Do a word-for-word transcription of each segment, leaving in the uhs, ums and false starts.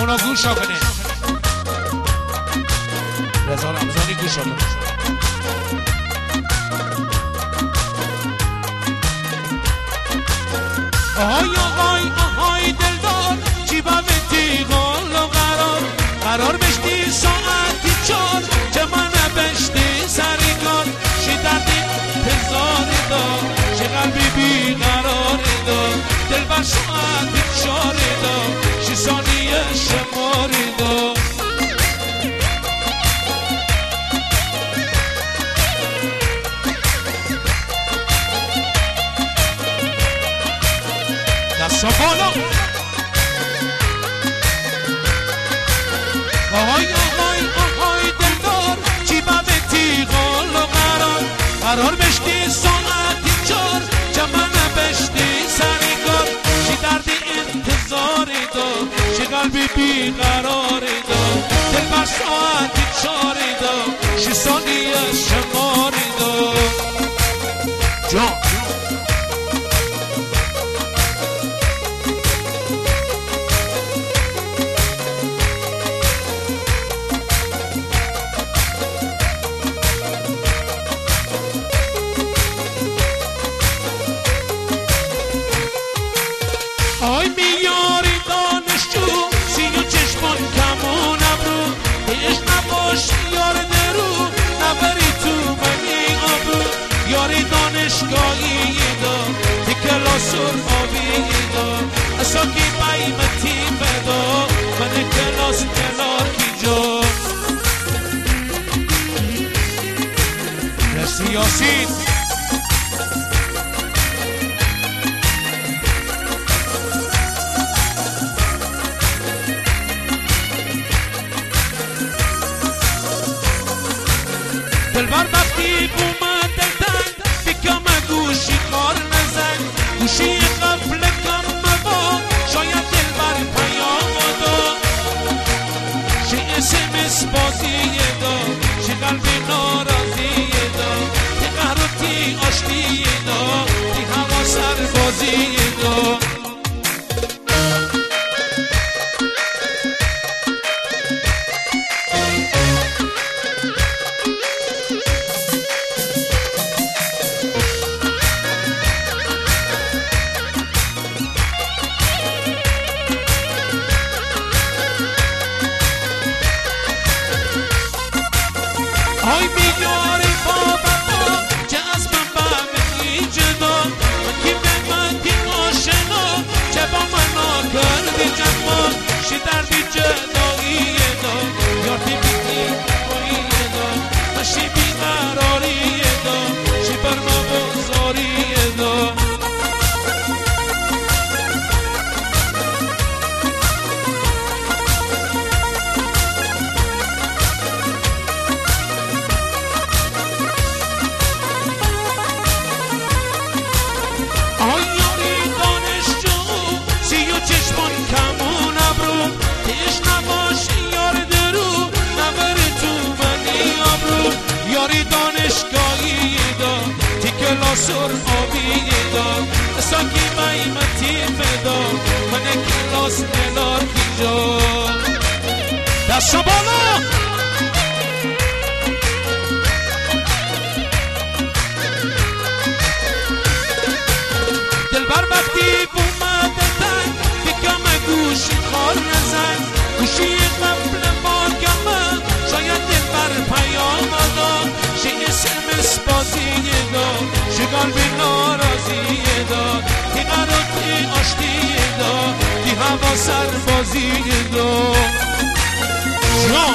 رازونا گوش کنه رضا رمضانی گوش کنه آهای آهای آهای دلدار جیبا به تیغال و قرار قرار بشتی ساعتی چار که من بشتی سری کار شی دردی تزاری دار شی قلبی بی قراری دار دل بر ساعتی چاری دار شی ثانیه شماری دار دستا بالا آهای آهای آهای دلدار جیبا به تیغال و قرار قرار بشتی ساعتی چار جمعن بشتی سری کار شی دردی انتظاری دار شی قلبی بی قراری دار دل بر ساعتی چاری دار شی ثانیه شماری دار جان آی میاری دانشجو سی و چشمان کمون ابرو هیچ نباش یار درو نبری تو منی آبرو یاری دانشگاهی دا تی کلاسور آبی دا اساکی قیمتی بدا من کلاس کلار کی جا مرسی یاسین دلبر وقتی بومد دلتنگ بکم گوشی کار نزن گوشی قبل کم مبا شاید دلبر پیام دا شی اسمس بازی دا شی قلبی ناراضی دا تی قهر و تی آشتی دا تی هوا سربازی دا آی بیاری بابا که از من بمی جدا من کی به من کی آشنا که با من آکردی جمال شی دردی جدایی دا یارتی بیتی بایی دا من شی بیقراری دا شی بر ما بزاری دا آی یاری دانشجو سی و چشمان کمون ابرو تیش نباشی یار درو نبری تو منی آبرو یاری دانشگاهی دا تی کلاسور آبی دا ساکی قیمتی فدا من کلاس نلار کی جا دست بالا دلبر وقتی بومد دلتنگ بکم گوشی کار نزن گوشی قبل باگمه شاید دلبر پیام دا شی اسمس بازی دا شی قلبی ناراضی دا تی قرار تی آشتی دا تی هوا سربازی دا جان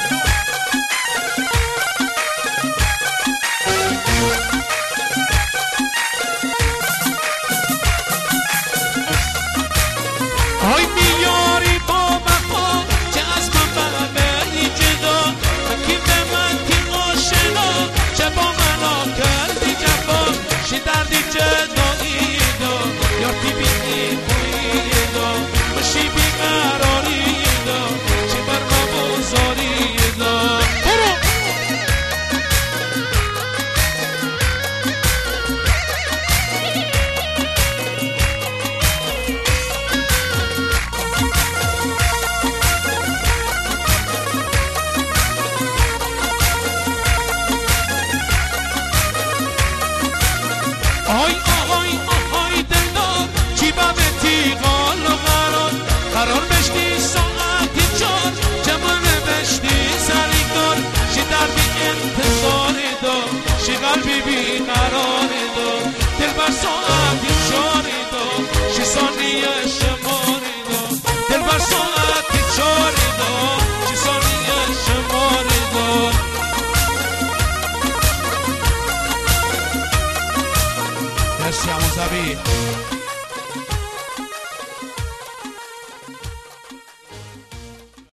آی میاری بابا که از من بمی جدا من کی به من کی آشنا چه با من آکردی جفا شی دردی جدایی دا یارتی بیتی بایی دا من شی بیقراری دا شی بر ما بزاری دا برو آهای آهای آهای دلدار چی بابتی قال و قرار قرار بشتی ساعتی چار جمان بشتی سری کار شی دربی انتظار دار شی قلبی بی قرار دار دل بر ساعتی چار دار شی ثانیه شمار دار دل بر ساعتی چار دار شی ثانیه شمار دار مرسی همون زبی